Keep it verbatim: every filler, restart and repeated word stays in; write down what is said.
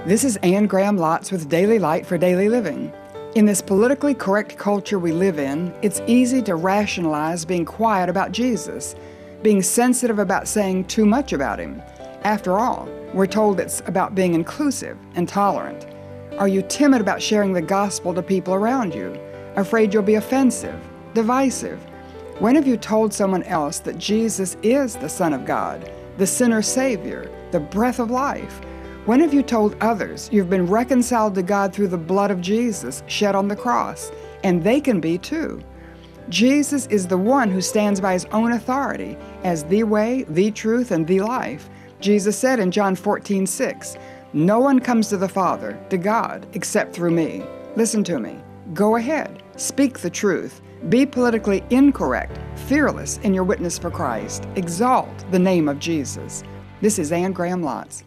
This is Anne Graham Lotz with Daily Light for Daily Living. In this politically correct culture we live in, it's easy to rationalize being quiet about Jesus, being sensitive about saying too much about him. After all, we're told it's about being inclusive and tolerant. Are you timid about sharing the gospel to people around you? Afraid you'll be offensive, divisive? When have you told someone else that Jesus is the Son of God, the sinner's Savior, the breath of life? When have you told others you've been reconciled to God through the blood of Jesus shed on the cross, and they can be too? Jesus is the one who stands by his own authority as the way, the truth, and the life. Jesus said in John fourteen six, "No one comes to the Father, to God, except through me." Listen to me. Go ahead. Speak the truth. Be politically incorrect, fearless in your witness for Christ. Exalt the name of Jesus. This is Anne Graham Lotz.